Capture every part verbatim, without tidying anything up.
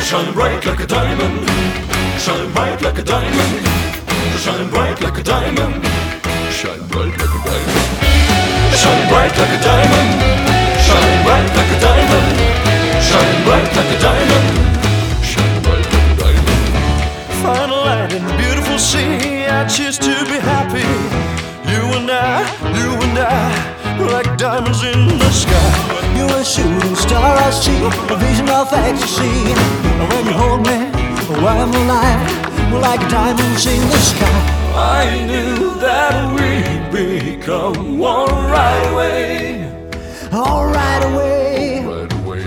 Shine bright like a diamond, shine bright like a diamond, shine bright like a diamond, shine bright like a diamond, shine bright like a diamond, shine bright like a diamond, shine bright like a diamond, shine bright like a diamond. Find a light in the beautiful sea. I choose to be happy. You and I, you and I, we're like diamonds in the sky. You're a shooting star I see, a vision of ecstasy. When you hold me, oh, I'm alive. We're like diamonds in the sky. I knew that we'd become one right away. All right away. Right away.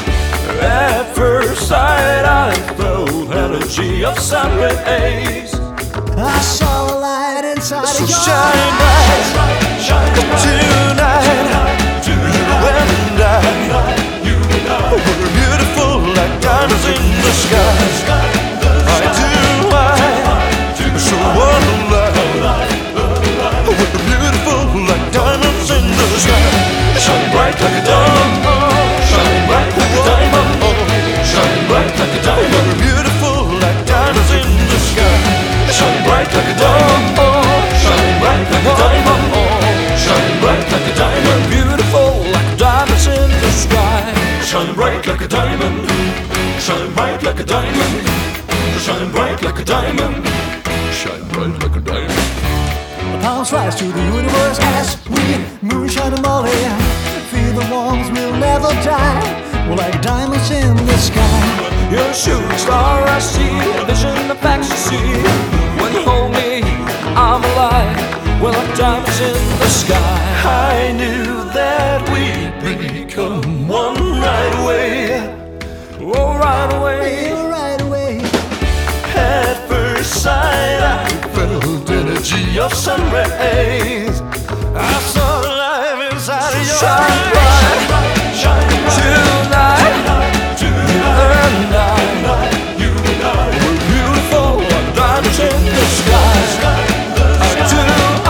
At first sight I felt energy of sun rays. I saw a light inside So of your shine eyes. bright, shine bright tonight. You and I, you and I, we're beautiful like diamonds in the sky. I do, I, so one light. We're beautiful like diamonds in the sky. Shine bright like a diamond, shine bright like a diamond, shine bright like a diamond. We're beautiful like diamonds in the sky. Shine bright like a diamond, shine bright like a diamond, shine bright like a diamond. Beautiful like diamonds in the sky. Shine bright like a diamond, shine bright like a diamond, shine bright like a diamond, shine bright like a diamond. Palms rise to the universe as we moonshine and Molly. Feel the warmth, we'll never die. We're like diamonds in the sky. You're a shooting star I see, a vision of ecstasy. When you hold me, I'm alive. We're like diamonds in the sky. I knew that we'd become one right away. Oh, right away. Feel right away. At first sight I felt energy of sun rays. I saw life inside of your Shine eyes. bright, shine bright Tonight, tonight, and I, you and I, we're beautiful like diamonds in the sky. I do,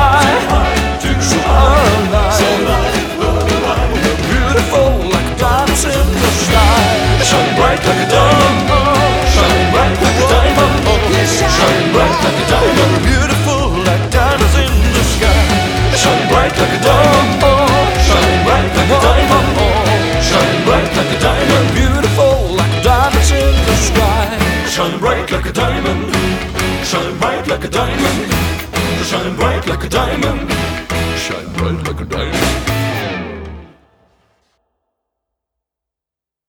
I, so alive. We're beautiful like diamonds in the sky. shine bright like a diamond, shine bright like a diamond, shine bright like a diamond. We're beautiful like diamonds in the sky. Shine bright like a diamond, shine bright like a diamond, shine bright like a diamond. Beautiful like diamonds in the sky. Shine bright like a diamond, shine bright like a diamond, shine bright like a diamond, shine bright like a diamond.